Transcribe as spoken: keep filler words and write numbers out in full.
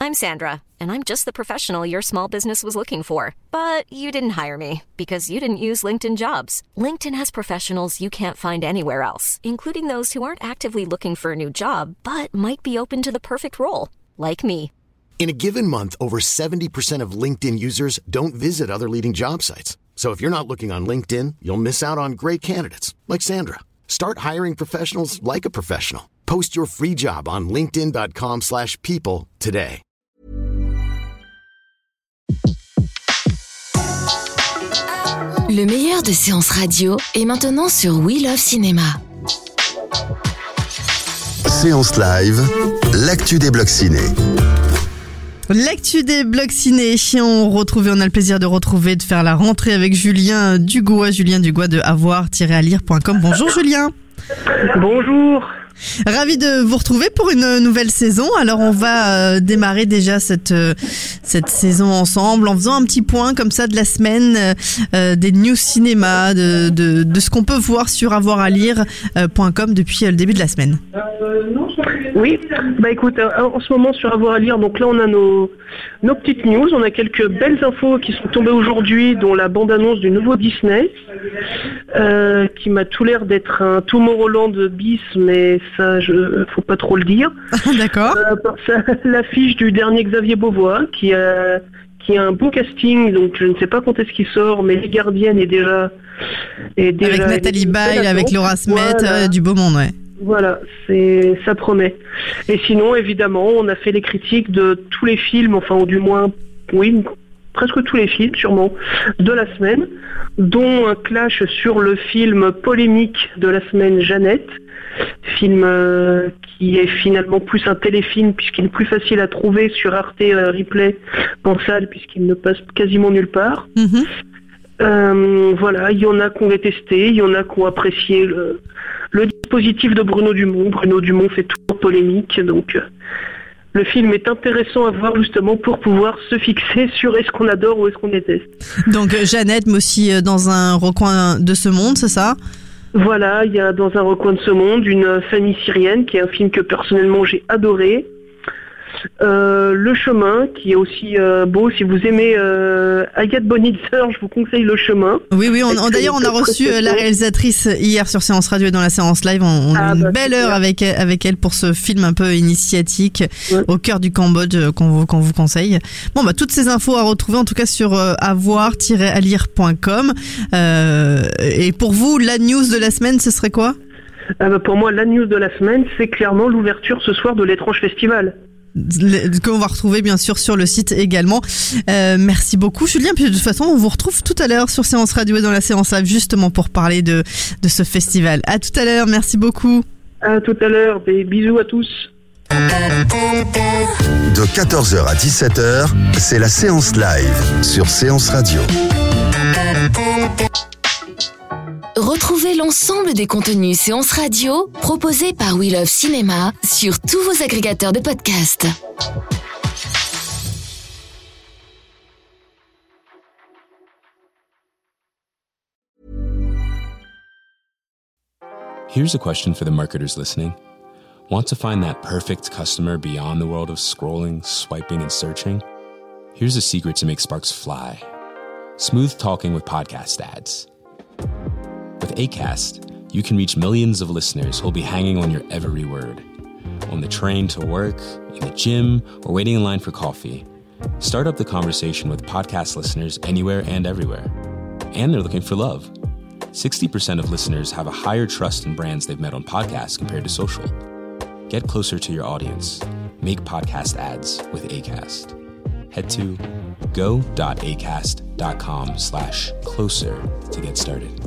I'm Sandra, and I'm just the professional your small business was looking for. But you didn't hire me because you didn't use LinkedIn Jobs. LinkedIn has professionals you can't find anywhere else, including those who aren't actively looking for a new job, but might be open to the perfect role, like me. In a given month, over seventy percent of LinkedIn users don't visit other leading job sites. So if you're not looking on LinkedIn, you'll miss out on great candidates like Sandra. Start hiring professionals like a professional. Post your free job on linkedin.com slash people today. Le meilleur de séances radio est maintenant sur We Love Cinéma. Séance live, l'actu des blocs ciné. L'actu des blocs ciné, on retrouve, on a le plaisir de retrouver, de faire la rentrée avec Julien Dugois, Julien Dugois de avoir tiret à lire point com. Bonjour Julien. Bonjour. Ravi de vous retrouver pour une nouvelle saison. Alors on va euh, démarrer déjà cette euh, cette saison ensemble en faisant un petit point comme ça de la semaine, euh, des news cinéma, de, de de ce qu'on peut voir sur avoir à lire point com depuis euh, le début de la semaine. Oui, bah écoute, en ce moment sur avoir à lire, donc là on a nos nos petites news, on a quelques belles infos qui sont tombées aujourd'hui, dont la bande-annonce du nouveau Disney, euh, qui m'a tout l'air d'être un Tomorrowland bis, mais ça, je faut pas trop le dire. D'accord. Euh, par ça, l'affiche du dernier Xavier Beauvois, qui a qui a un bon casting, donc je ne sais pas quand est-ce qu'il sort, mais Les Gardiennes est déjà est déjà avec Nathalie Baye, avec Laura Smet, voilà. euh, du beau monde, ouais. Voilà, c'est ça promet. Et sinon, évidemment, on a fait les critiques de tous les films, enfin, ou du moins, oui, presque tous les films, sûrement, de la semaine, dont un clash sur le film polémique de la semaine, Jeannette, film euh, qui est finalement plus un téléfilm, puisqu'il est plus facile à trouver sur Arte euh, Replay qu'en salle, puisqu'il ne passe quasiment nulle part. Mm-hmm. Euh, voilà, il y en a qui ont détesté, il y en a qui ont apprécié le, le dispositif de Bruno Dumont. Bruno Dumont fait toujours polémique, donc euh, le film est intéressant à voir justement pour pouvoir se fixer sur est-ce qu'on adore ou est-ce qu'on déteste. Donc Jeannette, mais aussi euh, dans un recoin de ce monde, c'est ça ? Voilà, il y a Dans un recoin de ce monde une famille syrienne, qui est un film que personnellement j'ai adoré. Euh, Le Chemin, qui est aussi euh, beau. Si vous aimez euh, Agathe Bonitzer, je vous conseille Le Chemin. Oui, oui. On, on, d'ailleurs, on a reçu euh, la réalisatrice hier sur Séance Radio et dans la séance live. On, on a ah, eu une bah, belle heure avec avec elle pour ce film un peu initiatique, ouais. Au cœur du Cambodge qu'on vous, qu'on vous conseille. Bon, bah toutes ces infos à retrouver en tout cas sur euh, avoir tiret à lire point com. Euh, et pour vous, la news de la semaine, ce serait quoi ? Ah, bah, pour moi, la news de la semaine, c'est clairement l'ouverture ce soir de l'Étrange Festival. Qu'on va retrouver bien sûr sur le site également. Euh, merci beaucoup Julien. Puis de toute façon on vous retrouve tout à l'heure sur Séance Radio et dans la séance live justement pour parler de, de ce festival. À tout à l'heure, merci beaucoup. À tout à l'heure, des bisous à tous. De quatorze heures à dix-sept heures, c'est la séance live sur Séance Radio. Retrouvez l'ensemble des contenus séances radio proposés par We Love Cinéma sur tous vos agrégateurs de podcasts. Here's a question for the marketers listening. Want to find that perfect customer beyond the world of scrolling, swiping, and searching? Here's a secret to make sparks fly. Smooth talking with podcast ads. With Acast, you can reach millions of listeners who'll be hanging on your every word. On the train to work, in the gym, or waiting in line for coffee. Start up the conversation with podcast listeners anywhere and everywhere. And they're looking for love. sixty percent of listeners have a higher trust in brands they've met on podcasts compared to social. Get closer to your audience. Make podcast ads with Acast. Head to go.acast.com slash closer to get started.